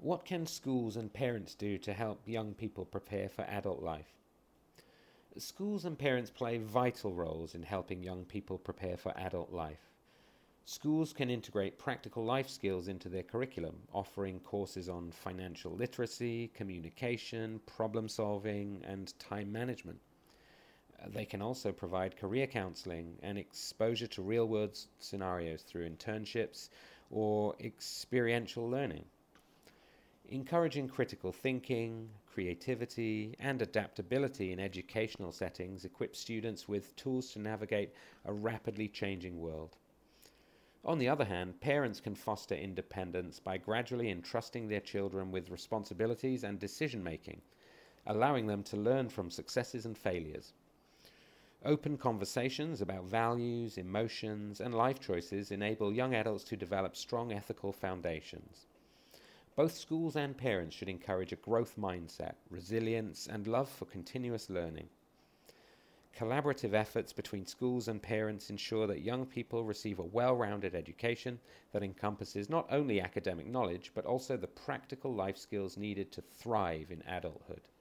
What can schools and parents do to help young people prepare for adult life? Schools and parents play vital roles in helping young people prepare for adult life. Schools can integrate practical life skills into their curriculum, offering courses on financial literacy, communication, problem solving, and time management. They can also provide career counseling and exposure to real world scenarios through internships or experiential learning. Encouraging critical thinking, creativity, and adaptability in educational settings equips students with tools to navigate a rapidly changing world. On the other hand, parents can foster independence by gradually entrusting their children with responsibilities and decision making, allowing them to learn from successes and failures. Open conversations about values, emotions, and life choices enable young adults to develop strong ethical foundations. Both schools and parents should encourage a growth mindset, resilience, and love for continuous learning. Collaborative efforts between schools and parents ensure that young people receive a well-rounded education that encompasses not only academic knowledge, but also the practical life skills needed to thrive in adulthood.